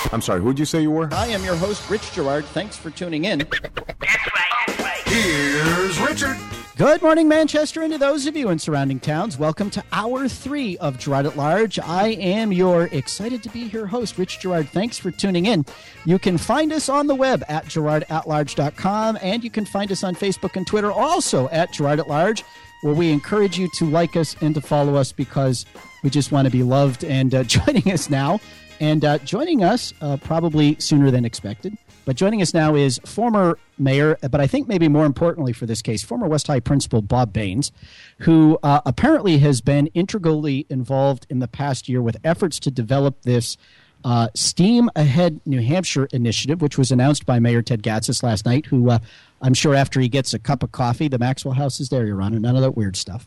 I'm sorry, who'd you say you were? I am your host, Rich Girard. Thanks for tuning in. That's right. Here's Richard. Good morning, Manchester, and to those of you in surrounding towns, welcome to Hour 3 of Girard at Large. I am your excited to be here host, Rich Girard. Thanks for tuning in. You can find us on the web at girardatlarge.com, and you can find us on Facebook and Twitter, also at Girard at Large, where we encourage you to like us and to follow us because we just want to be loved. And joining us now, probably sooner than expected, but joining us now is former mayor, but I think maybe more importantly for this case, former West High principal Bob Baines, who apparently has been integrally involved in the past year with efforts to develop this STEAM Ahead New Hampshire initiative, which was announced by Mayor Ted Gatsas last night, who I'm sure after he gets a cup of coffee, the Maxwell House is there, Your Honor, none of that weird stuff.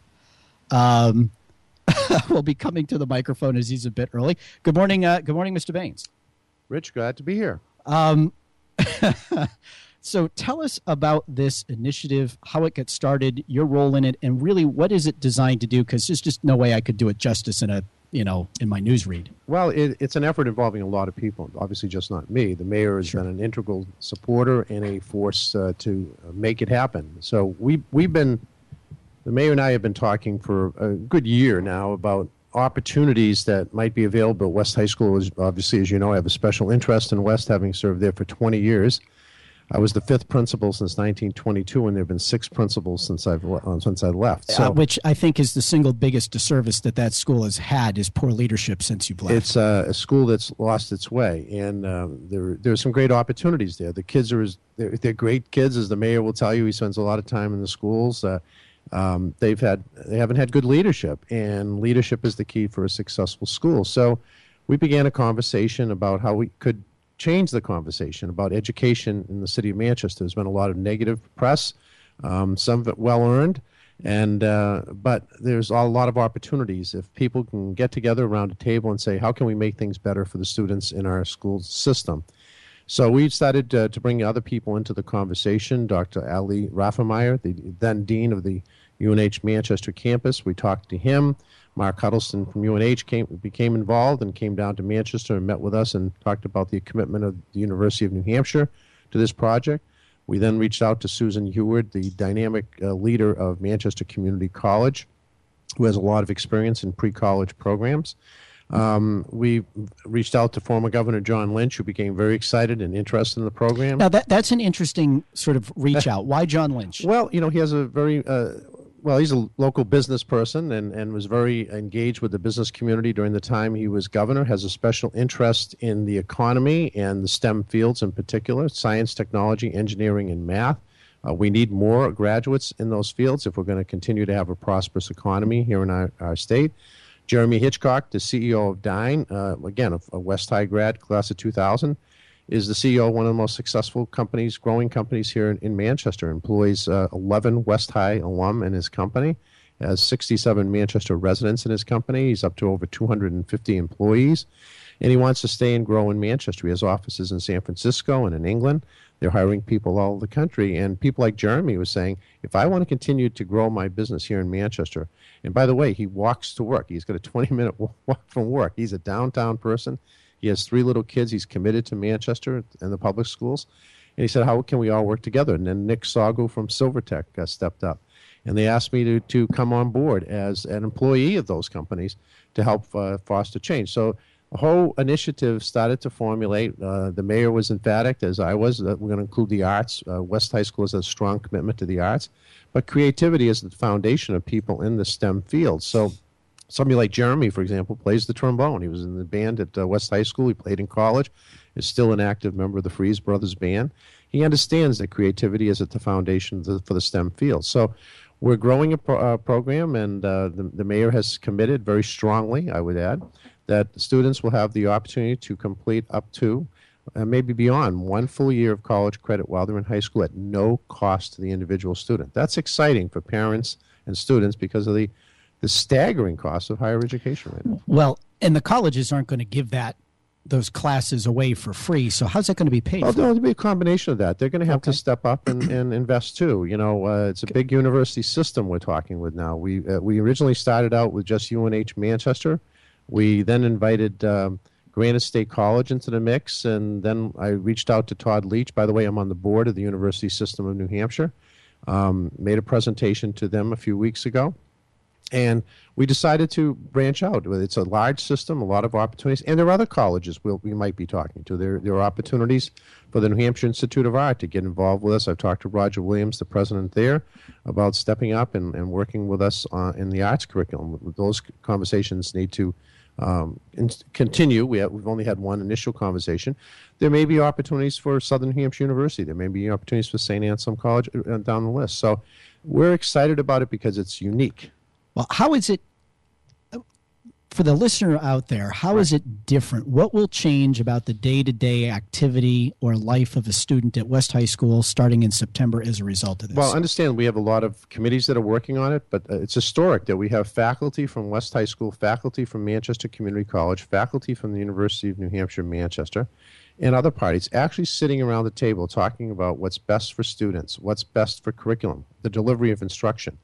Will be coming to the microphone as he's a bit early. Good morning, Mr. Baines. Rich, glad to be here. So tell us about this initiative, how it got started, your role in it, and really what is it designed to do? Because there's just no way I could do it justice in my newsread. Well, it's an effort involving a lot of people, obviously just not me. The mayor has been an integral supporter and a force to make it happen. So the mayor and I have been talking for a good year now about opportunities that might be available at West High School. Obviously, as you know, I have a special interest in West, having served there for 20 years. I was the fifth principal since 1922, and there have been six principals since I left. So, which I think is the single biggest disservice that school has had is poor leadership since you've left. It's a school that's lost its way, and there are some great opportunities there. The kids they're great kids, as the mayor will tell you. He spends a lot of time in the schools. They haven't had good leadership, and leadership is the key for a successful school. So we began a conversation about how we could change the conversation about education in the city of Manchester. There's been a lot of negative press, some of it well-earned, but there's a lot of opportunities if people can get together around a table and say, how can we make things better for the students in our school system? So we started to bring other people into the conversation. Dr. Ali Raffameyer, the then dean of the UNH Manchester campus, we talked to him. Mark Huddleston from UNH became involved and came down to Manchester and met with us and talked about the commitment of the University of New Hampshire to this project. We then reached out to Susan Heward, the dynamic leader of Manchester Community College, who has a lot of experience in pre-college programs. We reached out to former Governor John Lynch, who became very excited and interested in the program. Now, that's an interesting sort of reach out. Why John Lynch? Well, he has a very, he's a local business person and was very engaged with the business community during the time he was governor, has a special interest in the economy and the STEM fields in particular, science, technology, engineering, and math. We need more graduates in those fields if we're going to continue to have a prosperous economy here in our state. Jeremy Hitchcock, the CEO of Dine, again, a West High grad, class of 2000, is the CEO of one of the most successful companies, growing companies here in Manchester, employs 11 West High alum in his company, has 67 Manchester residents in his company. He's up to over 250 employees, and he wants to stay and grow in Manchester. He has offices in San Francisco and in England. They're hiring people all over the country, and people like Jeremy was saying, if I want to continue to grow my business here in Manchester, and by the way, he walks to work. He's got a 20-minute walk from work. He's a downtown person. He has 3 little kids. He's committed to Manchester and the public schools. And he said, how can we all work together? And then Nick Sagu from Silvertech stepped up. And they asked me to come on board as an employee of those companies to help foster change. So a whole initiative started to formulate. The mayor was emphatic, as I was, that we're going to include the arts. West High School has a strong commitment to the arts. But creativity is the foundation of people in the STEM field. So somebody like Jeremy, for example, plays the trombone. He was in the band at West High School. He played in college. Is still an active member of the Freeze Brothers Band. He understands that creativity is at the foundation for the STEM field. So we're growing a program, and the mayor has committed very strongly, I would add, that students will have the opportunity to complete up to, maybe beyond, 1 full year of college credit while they're in high school at no cost to the individual student. That's exciting for parents and students because of the staggering cost of higher education right now. Well, and the colleges aren't going to give those classes away for free, so how's that going to be paid Well, for? there'll be a combination of that. They're going to have to step up and invest too. You know, it's a big university system we're talking with now. We originally started out with just UNH Manchester. We then invited Granite State College into the mix, and then I reached out to Todd Leach. By the way, I'm on the board of the University System of New Hampshire. Made a presentation to them a few weeks ago, and we decided to branch out. It's a large system, a lot of opportunities, and there are other colleges we might be talking to. There are opportunities for the New Hampshire Institute of Art to get involved with us. I've talked to Roger Williams, the president there, about stepping up and working with us in the arts curriculum. Those conversations need to continue. We've only had one initial conversation. There may be opportunities for Southern New Hampshire University. There may be opportunities for St. Anselm College down the list. So we're excited about it because it's unique. Well, how is it, for the listener out there, how is it different? What will change about the day-to-day activity or life of a student at West High School starting in September as a result of this? Well, understand we have a lot of committees that are working on it, but it's historic that we have faculty from West High School, faculty from Manchester Community College, faculty from the University of New Hampshire, Manchester, and other parties actually sitting around the table talking about what's best for students, what's best for curriculum, the delivery of instruction.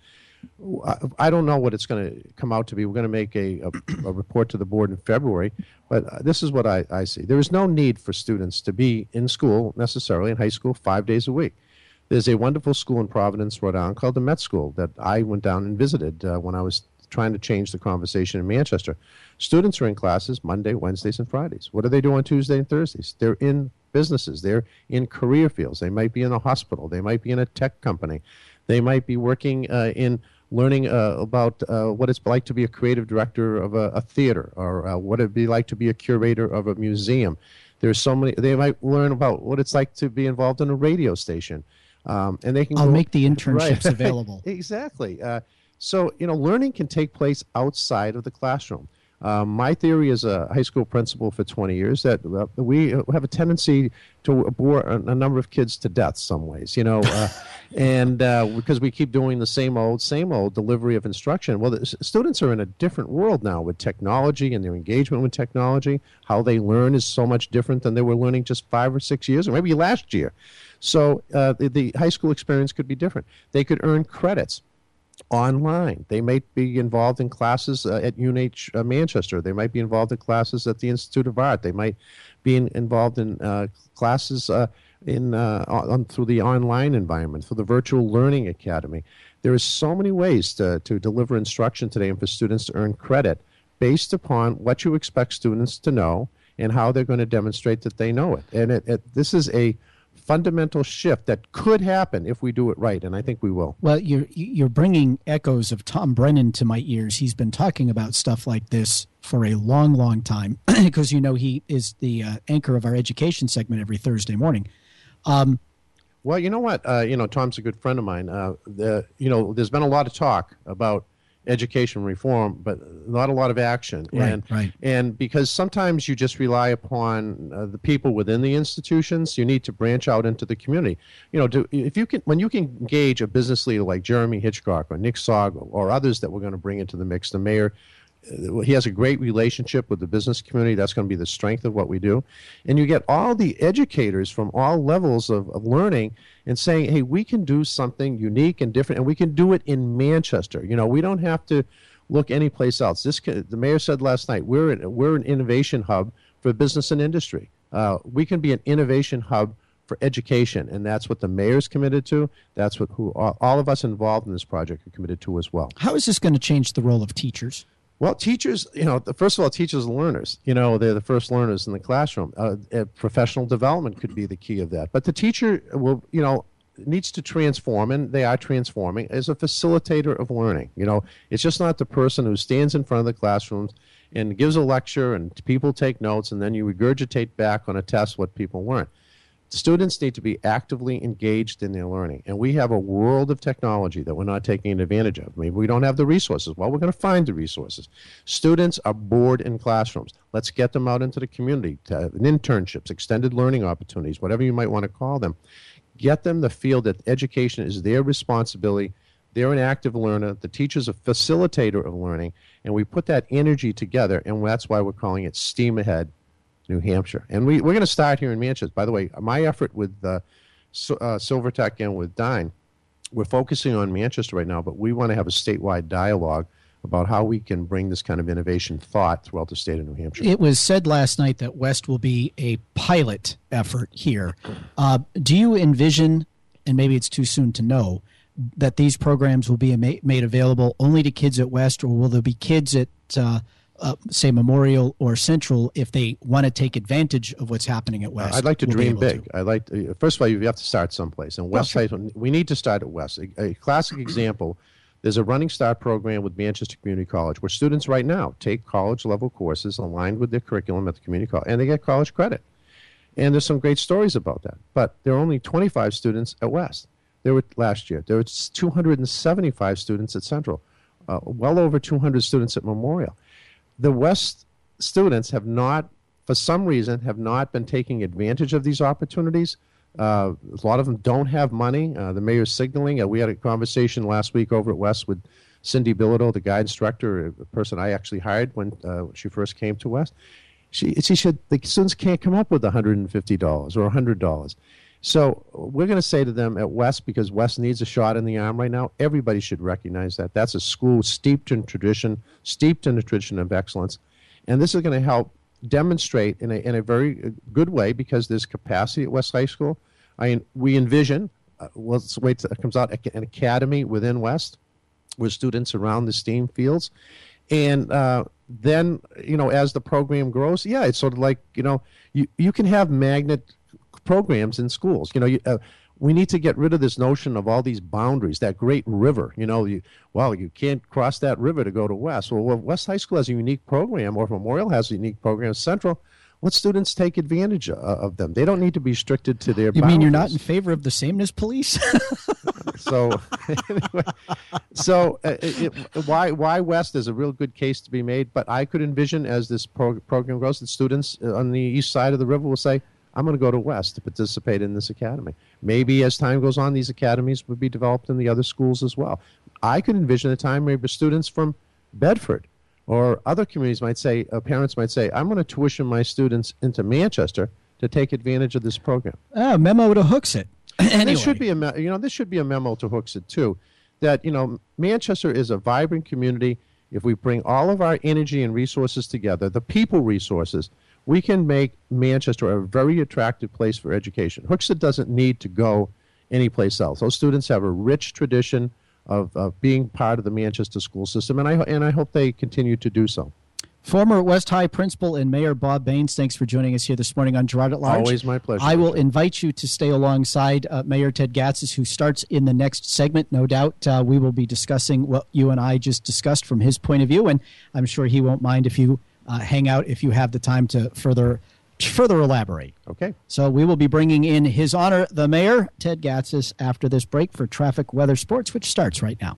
I don't know what it's going to come out to be. We're going to make a report to the board in February, but this is what I see. There is no need for students to be in school necessarily, in high school, 5 days a week. There's a wonderful school in Providence, Rhode Island called the Met School that I went down and visited when I was trying to change the conversation in Manchester. Students are in classes Monday, Wednesdays, and Fridays. What do they do on Tuesday and Thursdays? They're in businesses. They're in career fields. They might be in a hospital. They might be in a tech company. They might be working in learning about what it's like to be a creative director of a theater, or what it'd be like to be a curator of a museum. There's so many. They might learn about what it's like to be involved in a radio station, and they can. I'll make the internships right. available. Exactly. So learning can take place outside of the classroom. My theory as a high school principal for 20 years that we have a tendency to bore a number of kids to death some ways, and because we keep doing the same old delivery of instruction. Well, the students are in a different world now with technology and their engagement with technology. How they learn is so much different than they were learning just 5 or 6 years or maybe last year. So the high school experience could be different. They could earn credits online. They might be involved in classes at UNH Manchester. They might be involved in classes at the Institute of Art. They might be involved in classes through the online environment, through the Virtual Learning Academy. There are so many ways to deliver instruction today and for students to earn credit based upon what you expect students to know and how they're going to demonstrate that they know it. And this is a fundamental shift that could happen if we do it right, and I think we will. Well, you're bringing echoes of Tom Brennan to my ears. He's been talking about stuff like this for a long, long time because, he is the anchor of our education segment every Thursday morning. Well, you know what? Tom's a good friend of mine. There's been a lot of talk about education reform, but not a lot of action. Right. And because sometimes you just rely upon the people within the institutions, you need to branch out into the community. When you can engage a business leader like Jeremy Hitchcock or Nick Sago or others that we're going to bring into the mix, the mayor. He has a great relationship with the business community. That's going to be the strength of what we do. And you get all the educators from all levels of learning and saying, hey, we can do something unique and different, and we can do it in Manchester. We don't have to look anyplace else. The mayor said last night, we're an innovation hub for business and industry. We can be an innovation hub for education, and that's what the mayor's committed to. That's what all of us involved in this project are committed to as well. How is this going to change the role of teachers? Well, teachers, first of all, teachers are learners. They're the first learners in the classroom. Professional development could be the key of that. But the teacher will, needs to transform, and they are transforming, as a facilitator of learning. It's just not the person who stands in front of the classrooms and gives a lecture and people take notes and then you regurgitate back on a test what people learn. Students need to be actively engaged in their learning. And we have a world of technology that we're not taking advantage of. Maybe we don't have the resources. Well, we're going to find the resources. Students are bored in classrooms. Let's get them out into the community, to internships, extended learning opportunities, whatever you might want to call them. Get them the feel that education is their responsibility. They're an active learner. The teacher's a facilitator of learning. And we put that energy together, and that's why we're calling it STEAM Ahead New Hampshire. And we're going to start here in Manchester. By the way, my effort with Silvertech and with Dine, we're focusing on Manchester right now, but we want to have a statewide dialogue about how we can bring this kind of innovation thought throughout the state of New Hampshire. It was said last night that West will be a pilot effort here. Do you envision, and maybe it's too soon to know, that these programs will be made available only to kids at West, or will there be kids at, say, Memorial or Central if they want to take advantage of what's happening at West? I'd like to will be dream able big. to? I like to, first of all, you have to start someplace. And West sure. High, we need to start at West. A classic example. There's a Running Start program with Manchester Community College where students right now take college-level courses aligned with their curriculum at the community college, and they get college credit. And there's some great stories about that. But there are only 25 students at West. There were last year. There were 275 students at Central, well over 200 students at Memorial. The West students have not, for some reason, have not been taking advantage of these opportunities. A lot of them don't have money. The mayor's signaling. We had a conversation last week over at West with Cindy Bilodeau, the guidance director, a person I actually hired when she first came to West. She said the students can't come up with $150 or $100. So we're going to say to them at West, because West needs a shot in the arm right now, everybody should recognize that. That's a school steeped in tradition, steeped in a tradition of excellence. And this is going to help demonstrate in a very good way, because there's capacity at West High School. We envision, let's wait till it comes out, an academy within West with students around the STEAM fields. And then, as the program grows, it's sort of like, you can have magnet programs in schools. We need to get rid of this notion of all these boundaries, that great river. You can't cross that river to go to West. Well, West High School has a unique program, or Memorial has a unique program, Central. Let students take advantage of them. They don't need to be restricted to their boundaries. You mean you're not in favor of the sameness police? So, why West is a real good case to be made. But I could envision, as this program grows, that students on the east side of the river will say, I'm going to go to West to participate in this academy. Maybe as time goes on, these academies would be developed in the other schools as well. I could envision a time maybe students from Bedford or other communities might say, parents might say, I'm going to tuition my students into Manchester to take advantage of this program. Memo to Hooksett. Anyway. This should be this should be a memo to Hooksett too, that Manchester is a vibrant community. If we bring all of our energy and resources together, the people resources, we can make Manchester a very attractive place for education. Hooksett doesn't need to go anyplace else. Those students have a rich tradition of being part of the Manchester school system, and I hope they continue to do so. Former West High principal and Mayor Bob Baines, thanks for joining us here this morning on Girard at Large. Always my pleasure. I will invite you to stay alongside Mayor Ted Gatsas, who starts in the next segment. No doubt we will be discussing what you and I just discussed from his point of view, and I'm sure he won't mind if you hang out if you have the time to further elaborate. Okay. So we will be bringing in His Honor, the Mayor, Ted Gatsas, after this break for Traffic Weather Sports, which starts right now.